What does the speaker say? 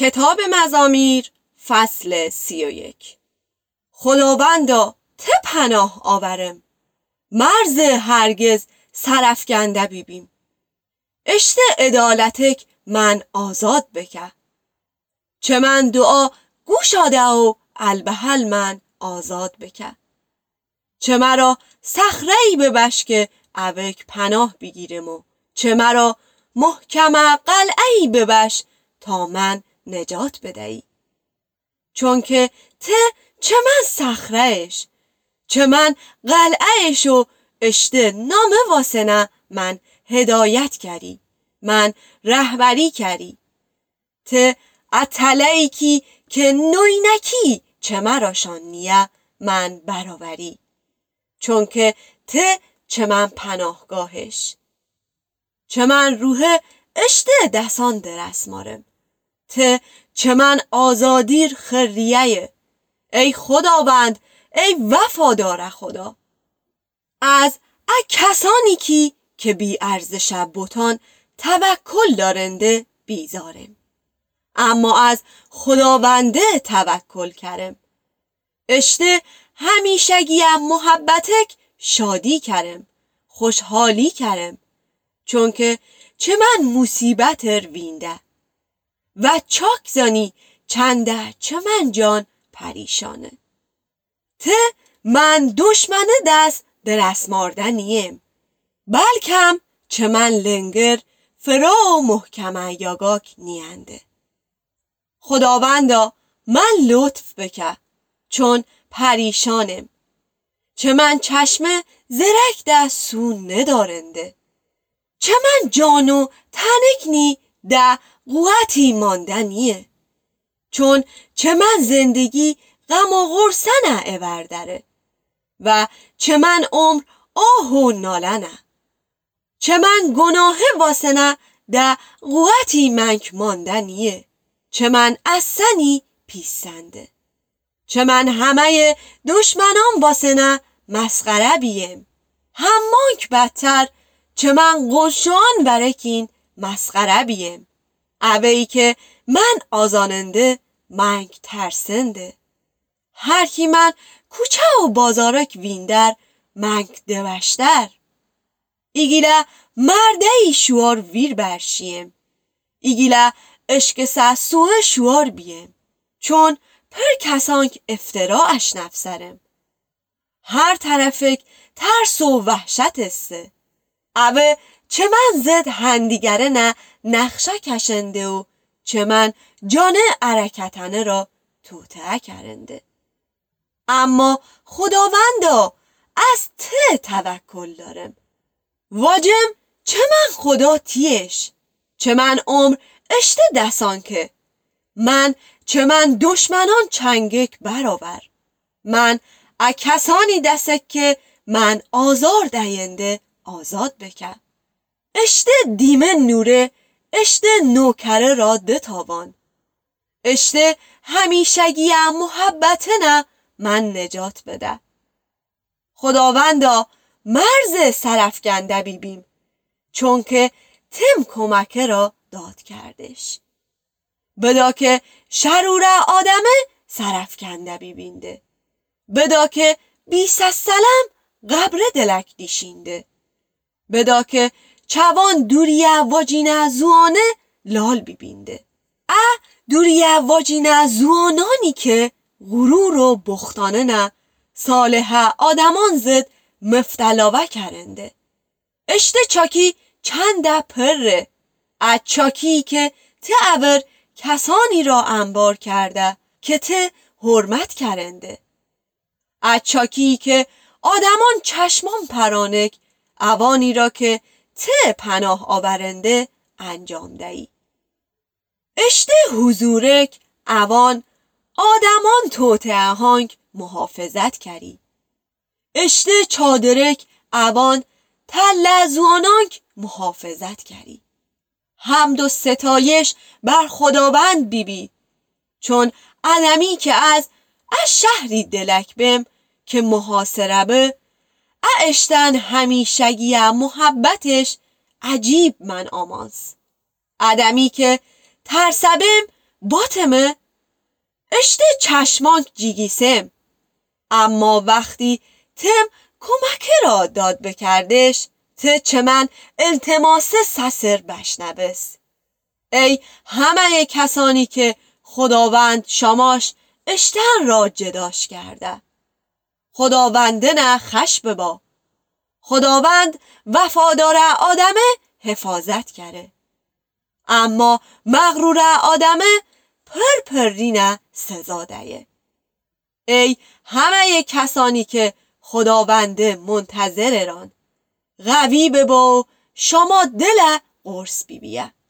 کتاب مزامیر فصل 31. خداوندا ته پناه آورم، مرز هرگز سرفکنده بیبیم. اشته عدالتک من آزاد بکه، چه من دعا گوش آده و البهل من آزاد بکه. چه مرا صخره‌ای ببش که اوک پناه بگیرم و چه مرا محکمه قلعه‌ای ببش تا من نجات بدهی. چون که ته چه من صخرهش، چه من قلعهش و اشته نامه واسنه من هدایت کردی، من رهبری کردی. ته اتلهی کی که نوینکی چه مراشان نیه من برآوری. چون که ته چه من پناهگاهش، چه من روح اشته دستان درس مارم. ته چه من آزادیر خریه. ای خداوند، ای وفادار خدا. از کسانی که بی ارزش بتان توکل دارنده بیزارم، اما از خداونده توکل کرم. اشته همیشگی محبتک شادی کرم، خوشحالی کرم. چون که چه من مصیبت وینده و چاک زانی چنده چه من جان پریشانه. ته من دشمن دست درس ماردنیم، بلکم چه من لنگر فرا و محکمه یاگاک نینده. خداوندا من لطف بکه چون پریشانم، چه من چشم زرک ده سو ندارنده. چه من جانو تنکنی ده قوتی ماندنیه. چون چه من زندگی غم و غرسنه اوردره و چه من عمر آه و نالنه. چه من گناه واسنه ده قوتی منک ماندنیه. چه من اصنی پیسنده. چه من همه دشمنان واسنه مسخره بیم، همانک بدتر چه من قشان ورکین مسخره بیم. اوهی که من آزاننده منک ترسنده. هر کی من کوچه و بازارک ویندر منک دوشتر. ایگیله مرده ای شوار ویر برشیم، ایگیله اشک سوه شوار بیم. چون پر کسانک افترا اشنفسرم، هر طرفک ترس و وحشت استه. اوه چه من زد هندیگره نه نقشه کشنده و چه من جانه عرکتنه را توطئه کرنده. اما خداوندا از ته توکل دارم، واجم چه من خدا تیش. چه من عمر اشته دستان که من چه من دشمنان چنگک برآور. من کسانی دستک که من آزار دهنده آزاد بکن. اشته دیمه نوره اشته نوکره را دتاوان. اشته همیشگی محبت نه من نجات بده. خداوندا مرز سرفکنده بیبیم، چون که تم کمکه را داد کردش. بدا که شرور آدمه سرفکنده بیبینده، بدا که بیست السلام قبر دلک دیشینده. بدا که چوان دوریه واجینه زوانه لال بیبینده. دوریه واجینه زوانانی که غرور و بختانه نه صالح آدمان زد مفتلاوه کرنده. اشته چاکی چنده پره، چاکی که ته اور کسانی را انبار کرده که ته حرمت کرنده. چاکی که آدمان چشمان پرانک اوانی را که ته پناه آورنده انجام دهی. اشته حضورک اوان آدمان توطئه هانک محافظت کردی. اشته چادرک اوان تلزوانانک محافظت کردی. حمد و ستایش بر خداوند بیبی، چون آدمی که از شهری دلک بم که محاصره به اشتن همیشگی محبتش عجیب من آماز. آدمی که ترسبم باتمه اشته چشمان جیگیسم. اما وقتی تم کمکه را داد بکردش ته چه من التماس سسر بشنبس. ای همه کسانی که خداوند شماش اشتن را جداش کرده. خداونده نه خش ببا. خداوند وفادار آدمه حفاظت کرده. اما مغرور آدمه پرپرینه سزادهیه. ای همه کسانی که خداونده منتظران قوی ببا شما دل قرص بیبیه.